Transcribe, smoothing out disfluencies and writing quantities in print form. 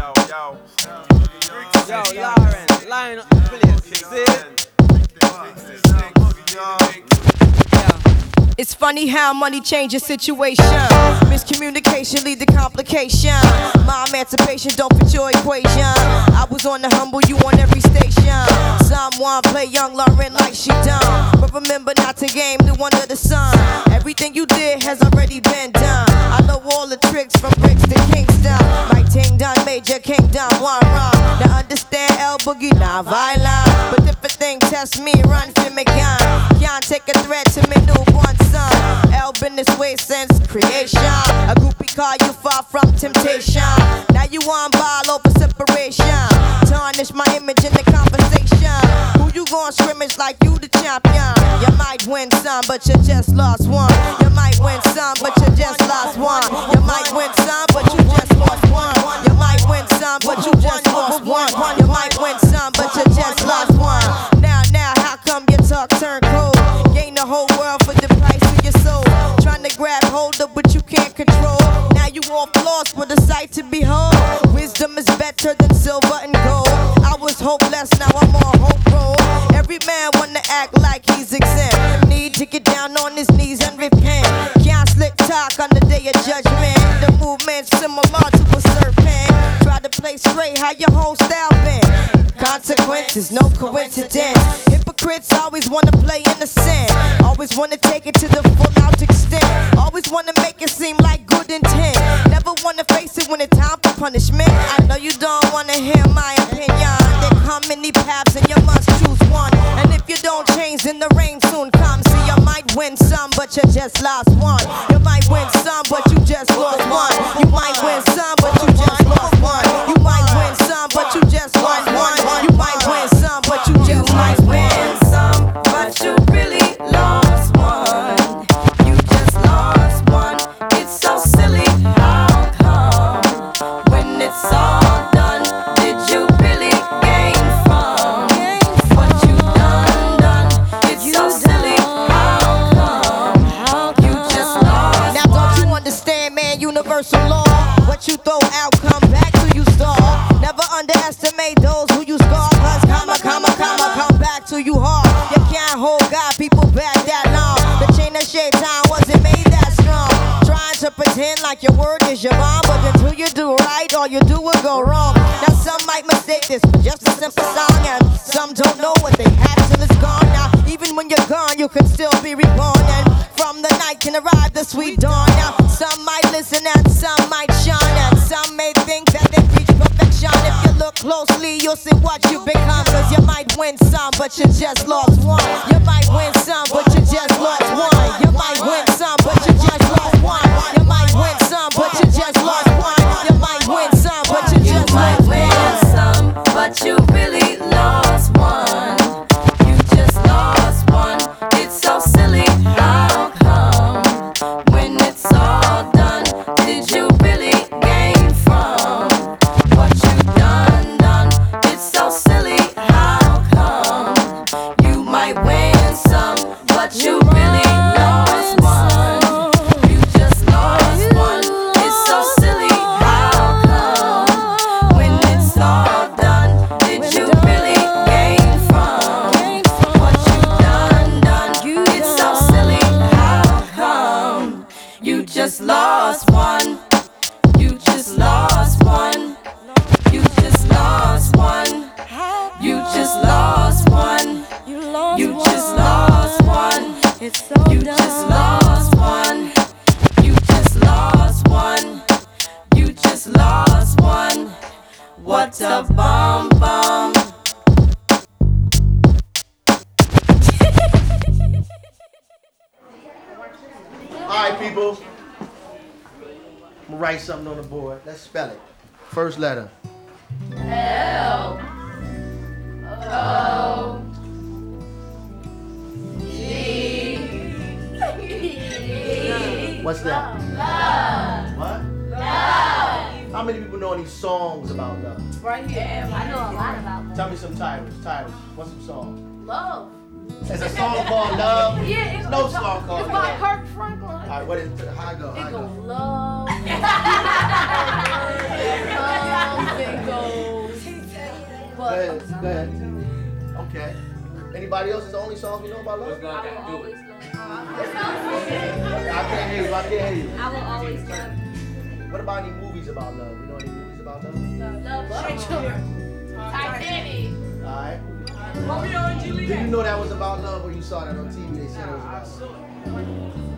Yo, Lauren, line up, please. See it? It's funny how money changes situation. Miscommunication lead to complication. My emancipation don't fit your equation. I was on the humble, you on every station. Someone play young Lauren like she done, but remember not to game new under the sun. Everything you did has already been done. I know all the tricks from bricks to Kingston. My ting done, Major Kingdom, one wrong. Now understand L Boogie, not violent, but if a thing test me, run for me gun. Can't take a threat to me newborn son. L been this way since creation. A groupie call you far from temptation. Now you on ball over separation. Tarnish my image in the conversation. Who you gon' scrimmage like you the champion? You might win some, but you just lost one. You might win some, but you just lost one. You might win some, but you just lost one. You might win some, but you just lost one. You might win some, but you just lost one. Now, how come your talk turn cold? Gain the whole world for the price of your soul. Trying to grab hold of what you can't control. Now you off lost with a sight to behold. Wisdom is better than silver and gold. I was hopeless, now I'm on hope roll. Every man wanna act like he's exempt. Need to get down on his knees and repent. Can't slick talk on the day of judgment. The movement's similar to a serpent. Try to play straight, how your whole style been. Consequences, no coincidence. Hypocrites always wanna play innocent. Always wanna take it to the full out extent. Always wanna make it seem like good intent. Never wanna face it when it's time for punishment. I know you don't wanna hear my opinion. There come many paths and you must choose one. And if you don't change, then the rain soon comes. See, you might win some, but you just lost one. You might win some, but you just lost one. You might win some, but you just lost one. You might win some, but you just lost one. You might win some, but you just lost win some, but you really lost one. You just lost one. It's so silly. How come when it's all done, did you really gain from what you done? It's so silly. How come you just lost? Now don't you understand, man? Universal law. What you throw out, come back to you stall. Never underestimate those who you scar. Cause come back to you hard. You can't hold God, people back that long. The chain of shaitan wasn't made that strong. Trying to pretend like your word is your bond, but until you do right, all you do will go wrong. Now some might mistake this for just a simple song, and some don't know what they have till it's gone. Now even when you're gone, you can still be reborn, and from the night can arrive the sweet dawn. Now some might listen and some might shine, and some may think that they reach perfection. If you look closely, you'll see what you become. Cause you might win some, but you just lost one. You might win some, but you just lost one. You might win some, but you just lost one. You might win some, but you just lost one. You might win some, but you just lost one. Win some, but you really lost one. You just lost one. It's so silly. How come when it's all done, did you really gain from what you done? It's so silly. How come you might win some, but you really lost one? You just lost one. It's so silly. How come when it's all done, did you really gain from what you done? It's so silly. How come you just lost one? You just lost one. You just lost one. You just lost one. You just lost one. You just lost one. You just lost one. You just lost one. What a bomb bomb. Alright, people. I'm gonna write something on the board. Let's spell it. First letter. L O G. What's that? Love. What? Love. How many people know any songs about love? Right here. I know a lot about Tell me some titles. What's some song? love. There's a song called Love. Yeah, There's no song called it's by Love. Kirk Franklin. Alright, what is it? How I go? It How I goes go? love. Anybody else? Is the only songs we know about love? What's God got to do it? I can't hear you. I can't hear you. I will always love What about any movies about love? You know any movies about love? Titanic. Alright. Romeo and Juliet. Did you know that was about love when you saw that on TV? They said it was about love.